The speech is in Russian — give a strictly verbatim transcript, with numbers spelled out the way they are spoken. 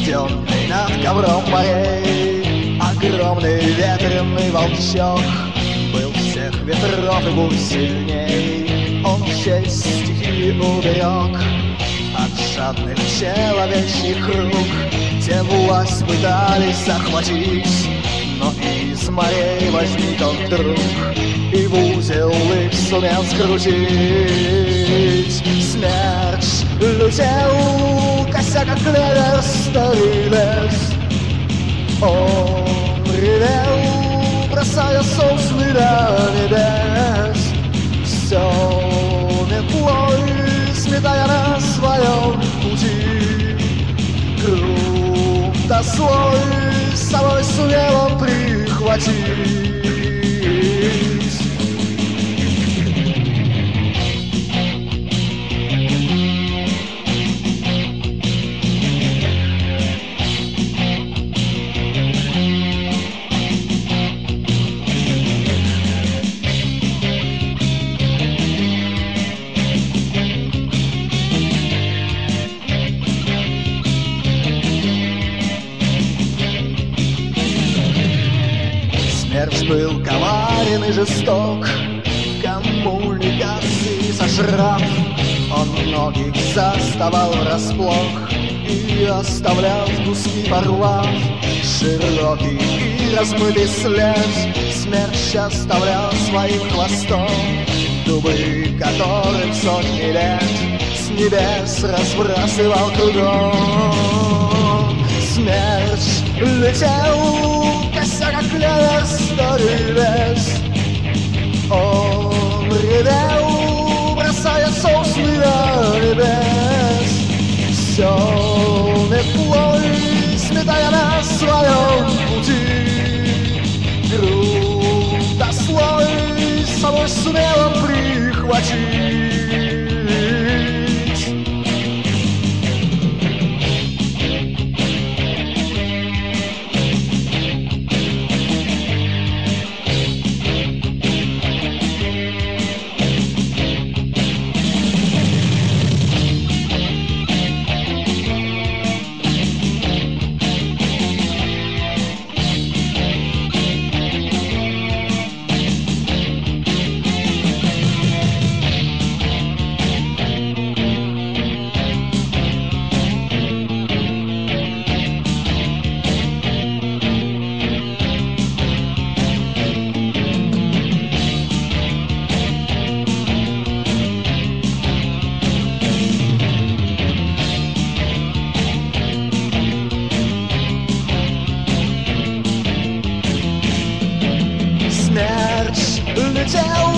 Разведенный над ковром морей, огромный ветреный волчок был всех ветров и бурь сильней. Он честь стихии уберег от жадных человечьих рук. Те власть пытались захватить, но из морей возник он вдруг и в узел их сумел скрутить. Смерч летел, кося как клевер старый лес. Он ревел, бросая сосны до небес. Все метлой сметая на своем пути. Грунта слой с собой сумел он прихватить. Смерч был коварен и жесток, кому ни косы сожрав, он многих заставал врасплох и оставлял в куски порвав. Широкий и размытый след Смерч оставлял своим хвостом, дубы, которым сотни лет с небес разбрасывал кругом. Смерч летел, кося как клевер старый лес. Он ревел, бросая сосны до небес. Все метлой сметая на своем пути. Грунтослой с собой сумел он прихватить. Смерч летел,